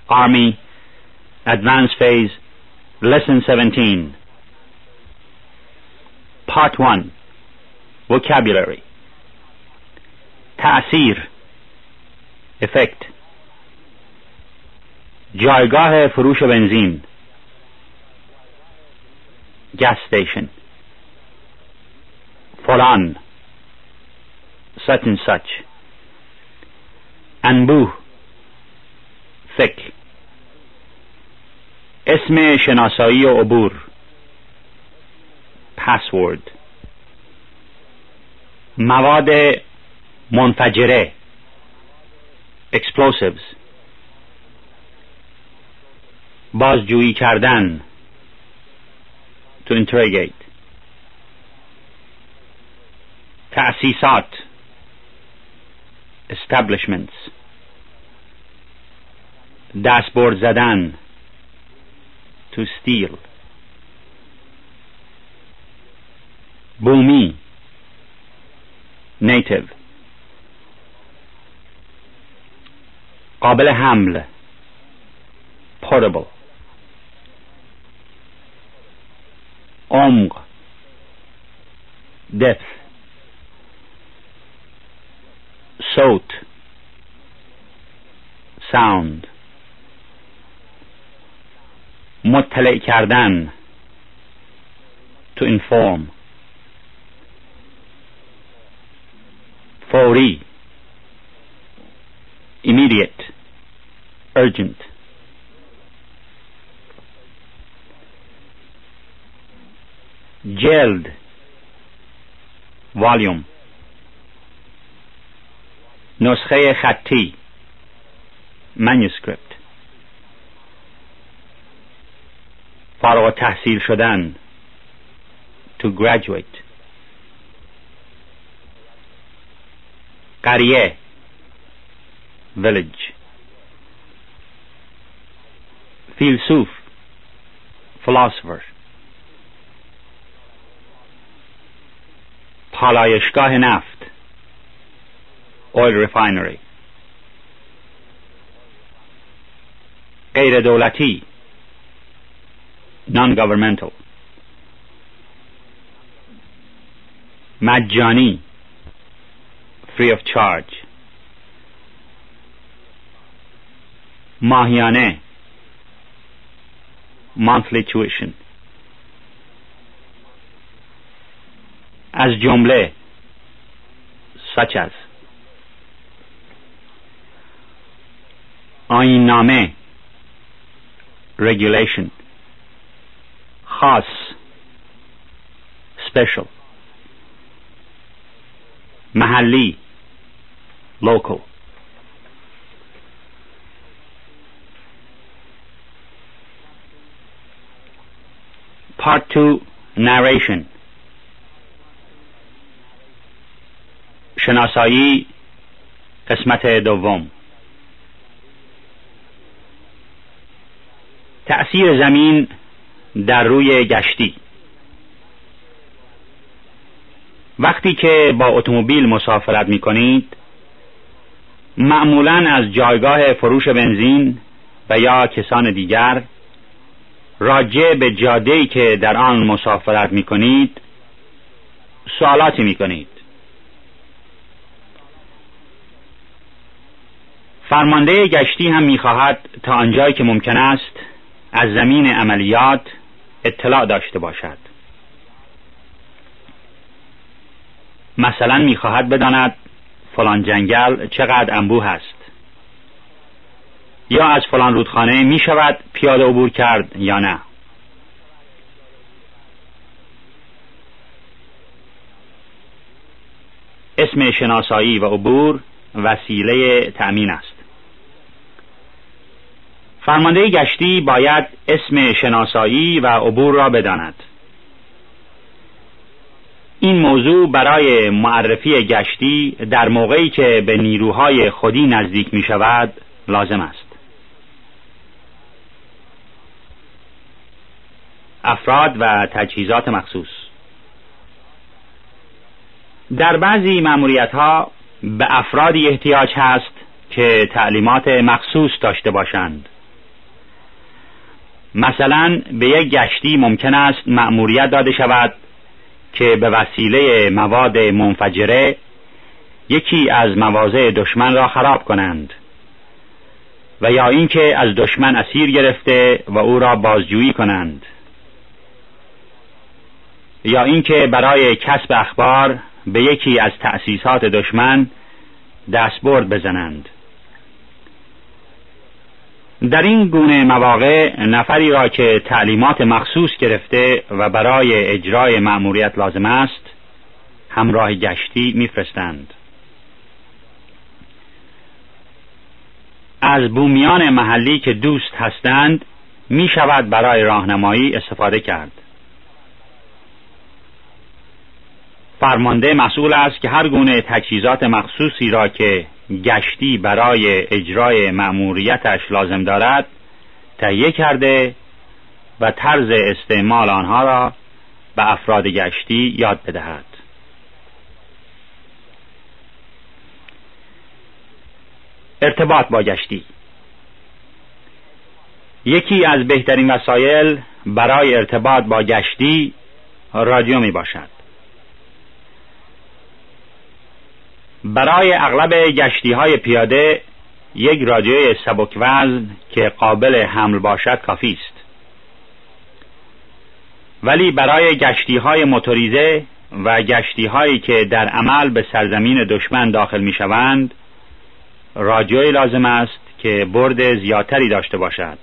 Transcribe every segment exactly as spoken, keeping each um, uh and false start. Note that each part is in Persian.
Army, Advanced Phase, Lesson seventeen. Part one. Vocabulary. تأثیر، effect. جایگاه فروش بنزین، gas station. فلان، such and such. انبوه، thick. اسم شناسایی و عبور، password. مواد منفجره، explosives. بازجویی کردن، to interrogate. تأسیسات، establishments. دستبرد زدن، to steal. بومی، native. قابل حمل، portable. عمق، depth. صوت، sound. مطلع کردن، to inform. فوری، immediate, urgent. جلد، volume. نسخه خطی، manuscript. فارغ التحصیل شدن، to graduate. قریه، village. فیلسوف، philosopher. پالایشگاه نفت، oil refinery. غیر دولتی، non-governmental. مجانی، free of charge. ماهیانه، monthly tuition. از جمله، such as. آیین نامه، regulation. خاص، special. محلی، local. Part two. Narration. شناسایی، قسمت دوم. تأثیر زمین در روی گشتی. وقتی که با اتومبیل مسافرت می کنید، معمولاً از جایگاه فروش بنزین و یا کسان دیگر راجع به جاده‌ای که در آن مسافرت می کنید سوالاتی می کنید. فرمانده گشتی هم می خواهد تا آنجایی که ممکن است از زمین عملیات اطلاع داشته باشد. مثلا می خواهد بداند فلان جنگل چقدر انبوه است، یا از فلان رودخانه می شود پیاده عبور کرد یا نه. اسم شناسایی و عبور وسیله تأمین است. فرمانده گشتی باید اسم شناسایی و عبور را بداند. این موضوع برای معرفی گشتی در موقعی که به نیروهای خودی نزدیک می شود لازم است. افراد و تجهیزات مخصوص. در بعضی مأموریت‌ها به افرادی احتیاج هست که تعلیمات مخصوص داشته باشند مثلا به یک گشتی ممکن است مأموریت داده شود که به وسیله مواد منفجره یکی از مواضع دشمن را خراب کنند، و یا اینکه از دشمن اسیر گرفته و او را بازجویی کنند، یا اینکه برای کسب اخبار به یکی از تأسیسات دشمن دستبرد بزنند. در این گونه مواقع نفری را که تعلیمات مخصوص گرفته و برای اجرای مأموریت لازم است همراه گشتی میفرستند. از بومیان محلی که دوست هستند می شود برای راهنمایی استفاده کرد. فرمانده مسئول است که هر گونه تجهیزات مخصوصی را که گشتی برای اجرای مأموریتش لازم دارد تهیه کرده و طرز استعمال آنها را به افراد گشتی یاد بدهد. ارتباط با گشتی یکی از بهترین وسایل برای ارتباط با گشتی رادیو می باشد. برای اغلب گشتی های پیاده یک رادیوی سبک وزن که قابل حمل باشد کافی است، ولی برای گشتی های موتوریزه و گشتی هایی که در عمل به سرزمین دشمن داخل می شوند رادیوی لازم است که برد زیادتری داشته باشد.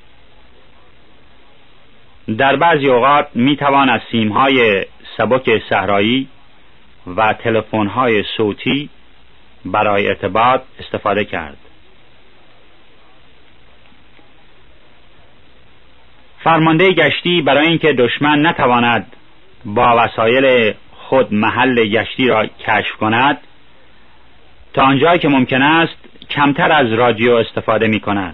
در بعضی اوقات می توان از سیم‌های سبک صحرایی و تلفن‌های صوتی برای ارتباط استفاده کرد. فرمانده گشتی برای اینکه دشمن نتواند با وسایل خود محل گشتی را کشف کند تا آنجایی که ممکن است کمتر از رادیو استفاده می کند،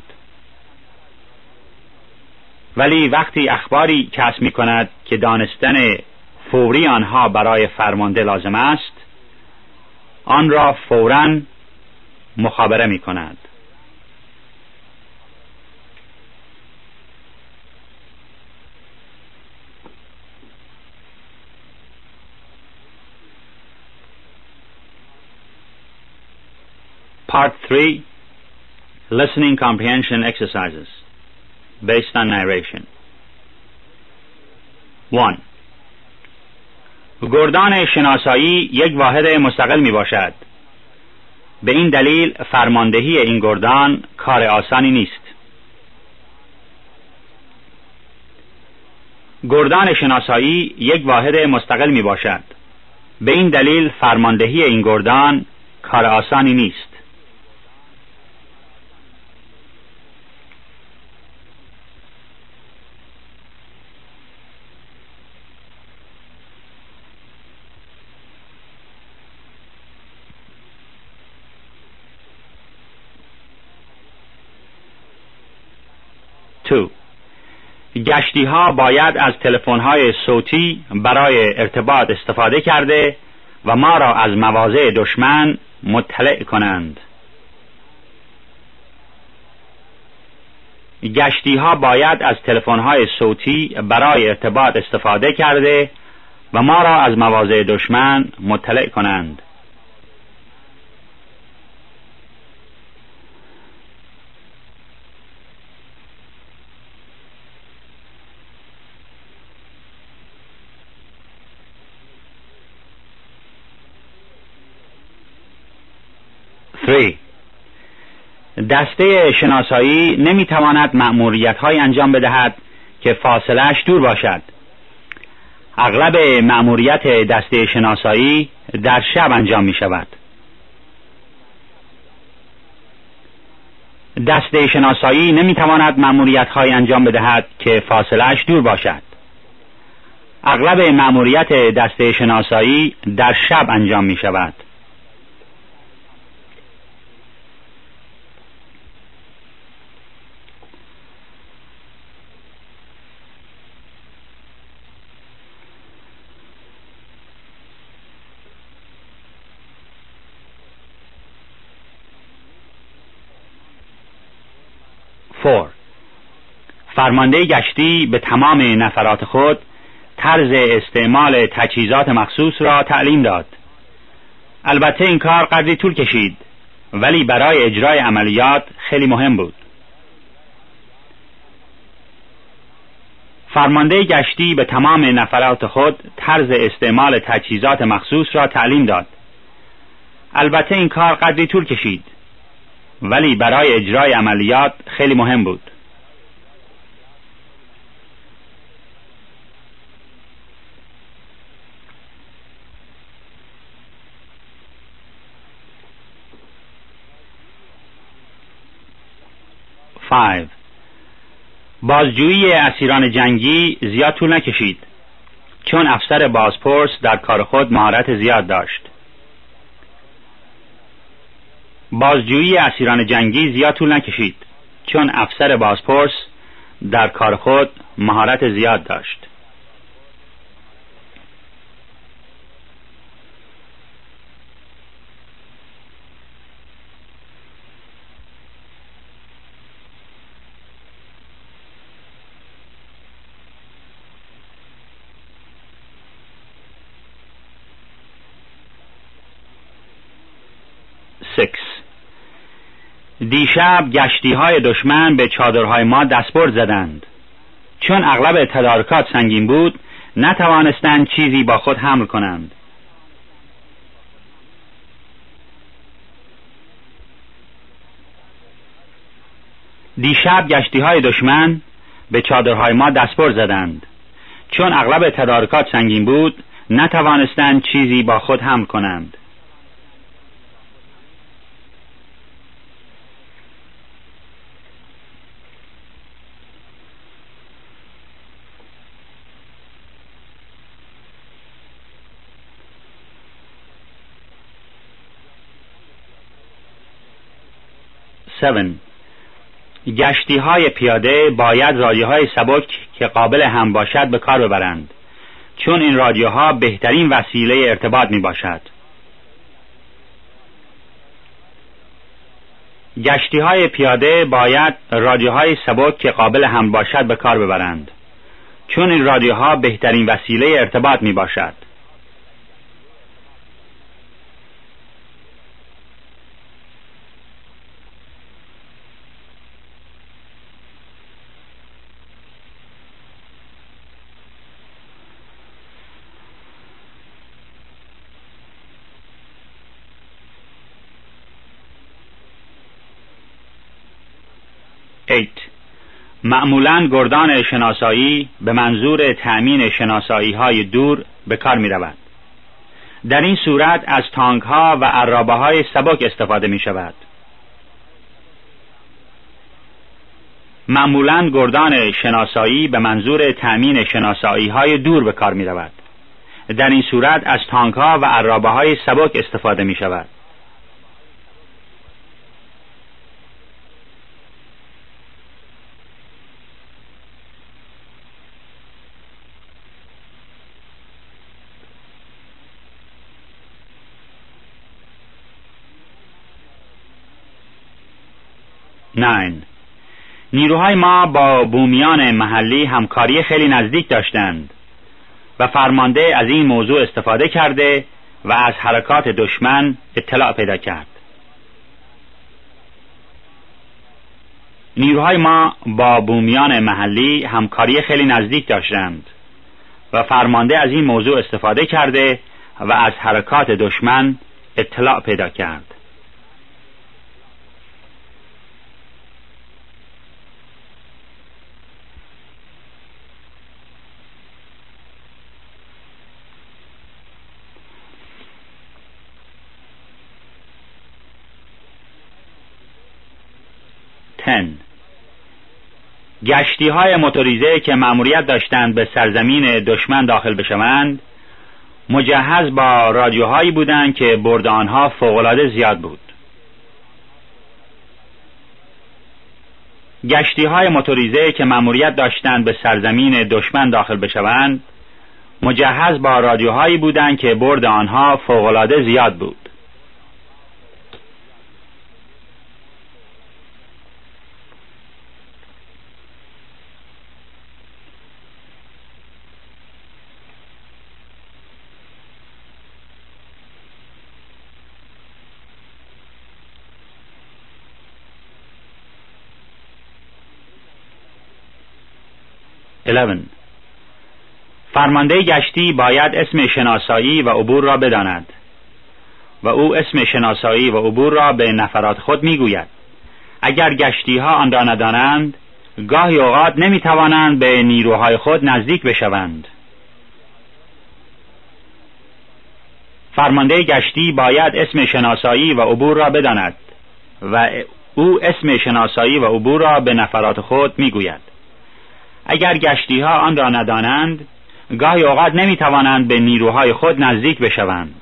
ولی وقتی اخباری کسب می کند که دانستن فوری آنها برای فرمانده لازم است آن را فوراً مخابره می کند. Part three. Listening Comprehension Exercises based on narration. one. گردان شناسایی یک واحد مستقل می باشد. به این دلیل فرماندهی این گردان کار آسانی نیست. گردان شناسایی یک واحد مستقل می باشد. به این دلیل فرماندهی این گردان کار آسانی نیست. دو. گشتی ها باید از تلفن های صوتی برای ارتباط استفاده کرده و ما را از مواضع دشمن مطلع کنند. گشتی ها باید از تلفن های صوتی برای ارتباط استفاده کرده و ما را از مواضع دشمن مطلع کنند. سه. دسته شناسایی نمیتواند مأموریت‌های انجام بدهد که فاصله‌اش دور باشد. اغلب مأموریت دسته شناسایی در شب انجام می شود. دسته شناسایی نمیتواند مأموریت‌های انجام بدهد که فاصله‌اش دور باشد. اغلب مأموریت دسته شناسایی در شب انجام می شود. چهار. فرمانده گشتی به تمام نفرات خود طرز استعمال تجهیزات مخصوص را تعلیم داد. البته این کار قدری طول کشید، ولی برای اجرای عملیات خیلی مهم بود. فرمانده گشتی به تمام نفرات خود طرز استعمال تجهیزات مخصوص را تعلیم داد. البته این کار قدری طول کشید، ولی برای اجرای عملیات خیلی مهم بود. پنج. بازجویی اسیران جنگی زیاد طول نکشید، چون افسر بازپرس در کار خود مهارت زیاد داشت. بازجویی اسیران جنگی زیاد طول نکشید، چون افسر بازپرس در کار خود مهارت زیاد داشت. شش. دیشب گشتی های دشمن به چادرهای ما دستبرد زدند. چون اغلب تدارکات سنگین بود، نتوانستند چیزی با خود حمل کنند. دیشب گشتی های دشمن به چادرهای ما دستبرد زدند. چون اغلب تدارکات سنگین بود، نتوانستند چیزی با خود حمل کنند. هفت. گشتی های پیاده باید رادیوهای سبک که قابل هم باشد به کار ببرند، چون این رادیوها بهترین وسیله ارتباط می باشد. گشتی های پیاده باید رادیوهای سبک که قابل هم باشد به کار ببرند، چون این رادیوها بهترین وسیله ارتباط می باشد. هشت. معمولاً گردان شناسایی به منظور تأمین شناسایی های دور به کار می رود. در این صورت از تانک ها و عرابه های سبک استفاده می شود. معمولاً گردان شناسایی به منظور تأمین شناسایی های دور به کار می رود. در این صورت از تانک ها و عرابه های سبک استفاده می شود. نه. نیروهای ما با بومیان محلی همکاری خیلی نزدیک داشتند و فرمانده از این موضوع استفاده کرده و از حرکات دشمن اطلاع پیدا کرد. نیروهای ما با بومیان محلی همکاری خیلی نزدیک داشتند و فرمانده از این موضوع استفاده کرده و از حرکات دشمن اطلاع پیدا کرد. ده. گشتی های موتوریزه که مأموریت داشتند به سرزمین دشمن داخل بشوند مجهز با رادیوهایی بودند که برد آنها فوق‌العاده زیاد بود. گشتی های موتوریزه که مأموریت داشتند به سرزمین دشمن داخل بشوند مجهز با رادیوهایی بودند که برد آنها فوق‌العاده زیاد بود. یازده. فرمانده گشتی باید اسم شناسایی و عبور را بداند و او اسم شناسایی و عبور را به نفرات خود میگوید. اگر گشتی ها آن را ندانند، گاهی اوقات نمیتوانند به نیروهای خود نزدیک بشوند. فرمانده گشتی باید اسم شناسایی و عبور را بداند و او اسم شناسایی و عبور را به نفرات خود میگوید. اگر گشتی ها آن را ندانند، گاهی اوقات نمیتوانند به نیروهای خود نزدیک بشوند.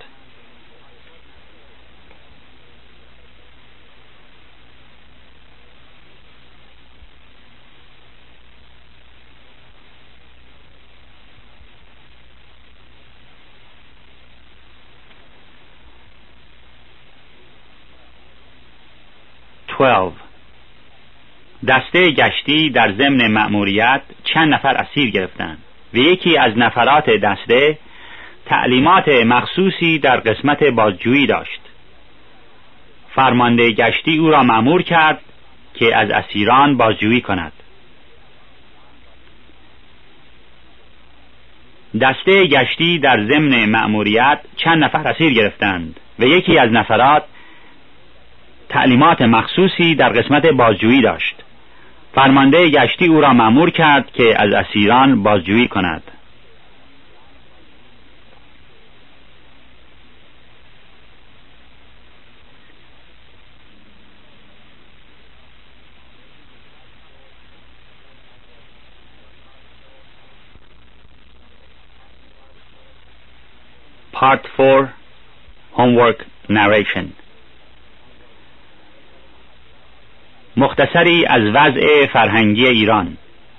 دوازده. دسته گشتی در ضمن مأموریت چند نفر اسیر گرفتند و یکی از نفرات دسته تعلیمات مخصوصی در قسمت بازجویی داشت. فرمانده گشتی او را مأمور کرد که از اسیران بازجویی کند. دسته گشتی در ضمن مأموریت چند نفر اسیر گرفتند و یکی از نفرات تعلیمات مخصوصی در قسمت بازجویی داشت. فرمانده گشتی او را مأمور کرد که از اسیران بازجویی کند. Part four Homework Narration. مختصری از وضع فرهنگی ایران.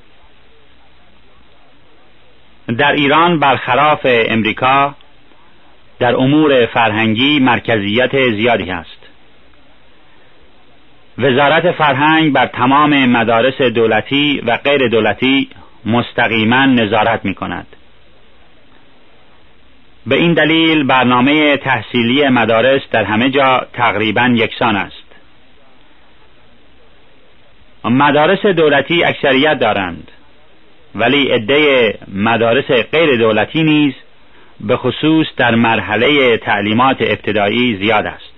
در ایران برخلاف امریکا در امور فرهنگی مرکزیت زیادی است. وزارت فرهنگ بر تمام مدارس دولتی و غیر دولتی مستقیما نظارت می کند. به این دلیل برنامه تحصیلی مدارس در همه جا تقریبا یکسان است. مدارس دولتی اکثریت دارند، ولی عده مدارس غیر دولتی نیز به خصوص در مرحله تعلیمات ابتدایی زیاد است.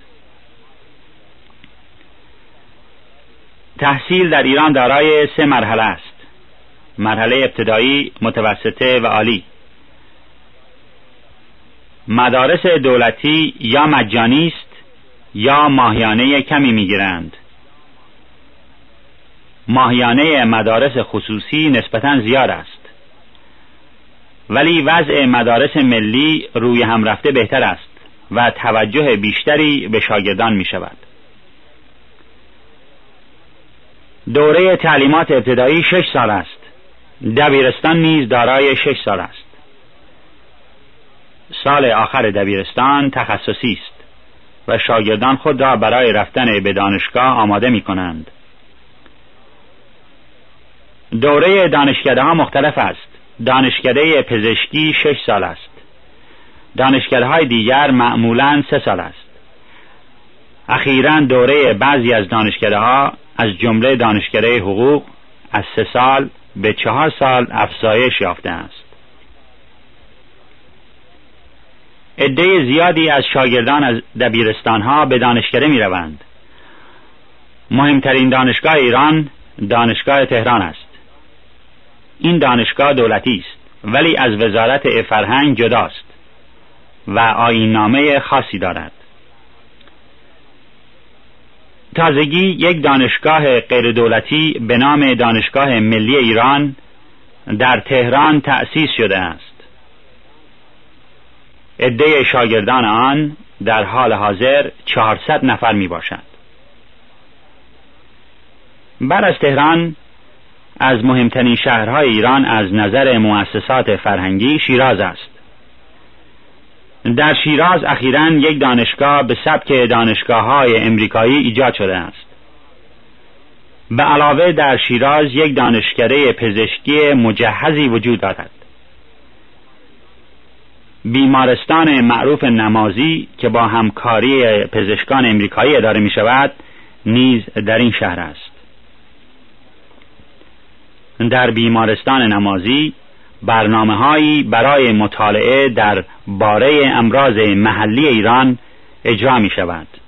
تحصیل در ایران دارای سه مرحله است: مرحله ابتدایی، متوسطه و عالی. مدارس دولتی یا مجانی است یا ماهیانه کمی میگیرند. ماهیانه مدارس خصوصی نسبتاً زیاد است، ولی وضع مدارس ملی روی هم رفته بهتر است و توجه بیشتری به شاگردان می شود. دوره تعلیمات ابتدایی شش سال است. دبیرستان نیز دارای شش سال است. سال آخر دبیرستان تخصصی است و شاگردان خود را برای رفتن به دانشگاه آماده می کنند. دوره دانشکده ها مختلف است. دانشکده پزشکی شش سال است. دانشکده های دیگر معمولاً سه سال است. اخیراً دوره بعضی از دانشکده ها از جمله دانشکده حقوق از سه سال به چهار سال افزایش یافته است. عده زیادی از شاگردان از دبیرستان ها به دانشکده می روند. مهمترین دانشگاه ایران دانشگاه تهران است. این دانشگاه دولتی است، ولی از وزارت فرهنگ جداست و آیین‌نامه خاصی دارد. تازگی یک دانشگاه غیر دولتی به نام دانشگاه ملی ایران در تهران تأسیس شده است. عده شاگردان آن در حال حاضر چهارصد نفر می باشد. بعد از تهران از مهمترین شهرهای ایران از نظر مؤسسات فرهنگی شیراز است. در شیراز اخیراً یک دانشگاه به سبک دانشگاه‌های امریکایی ایجاد شده است. به علاوه در شیراز یک دانشکده پزشکی مجهزی وجود دارد. بیمارستان معروف نمازی که با همکاری پزشکان امریکایی اداره می شود نیز در این شهر است. در بیمارستان نمازی برنامه‌هایی برای مطالعه در باره امراض محلی ایران اجرا می شود.